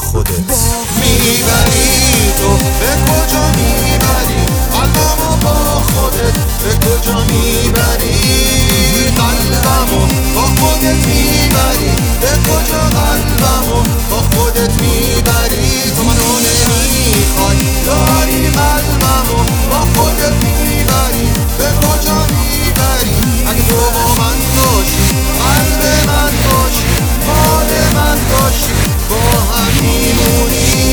خودت میبری. تو به کجا میبری قلبمو با خودت؟ به کجا میبری قلبمو با خودت میبری؟ به کجا قلبمو با خودت میبری؟ تو منو نمیخوای داری قلبمو با خودت میبری؟ به کجا میبری؟ اگه تو با من باشی قلب من باشی حال من باشی با هم میمونی.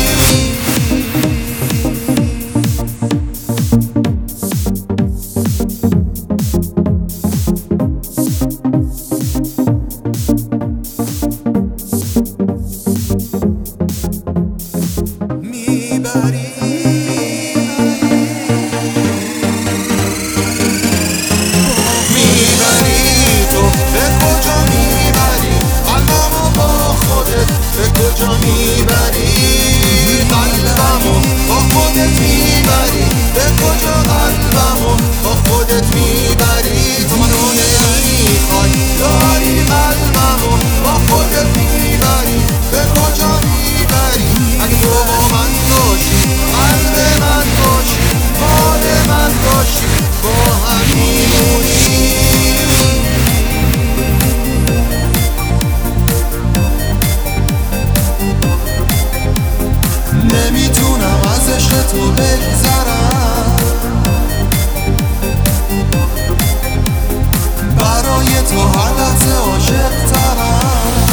به کجا میبری قلبمو با خودت میبری؟ به کجا قلبمو با خودت میبری؟ تو منو نمیخوای داری قلبمو با خودت میبری؟ به کجا میبری؟ اگه تو با من باشی قلب من باشی حال من باشی با هم میمونی. نمیتونم از عشق تو بگذرم، برای تو هر لحظه عاشق ترم،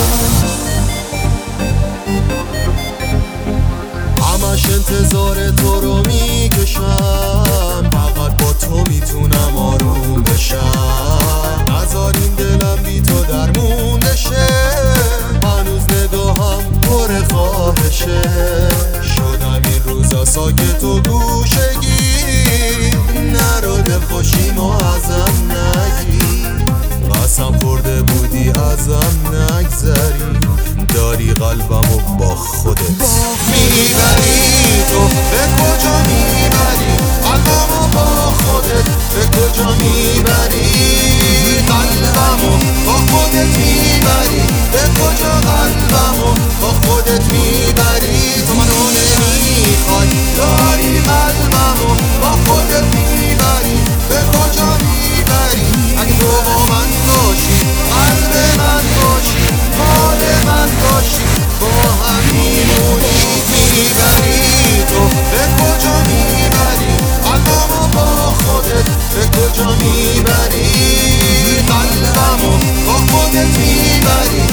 همش انتظار تو رو میکشم، فقط با تو میتونم آروم بشم. نذار این دلم بی تو درمونده شه، هنوز نگاهم پر خواهشه، شدم این روزا ساکت و گوشگیر، نرو دلخوشیمو ازم نگی، قسم خورده بودی ازم نگذری، داری قلبمو با خودت میبری. تو به کجا میبری قلبمو با خودت؟ به کجا میبری قلبمو با خودت میبری؟ به کجا قلبمو با خودت میبری؟ تو منو نمیخوای داری قلبمو با خودت میبری؟ به کجا میبری؟ اگه تو با من باشی قلب من باشی حال من باشی با هم میمونی. میبری. تو به کجا میبری قلبمو با خودت؟ به کجا میبری قلبمو با خودت میبری؟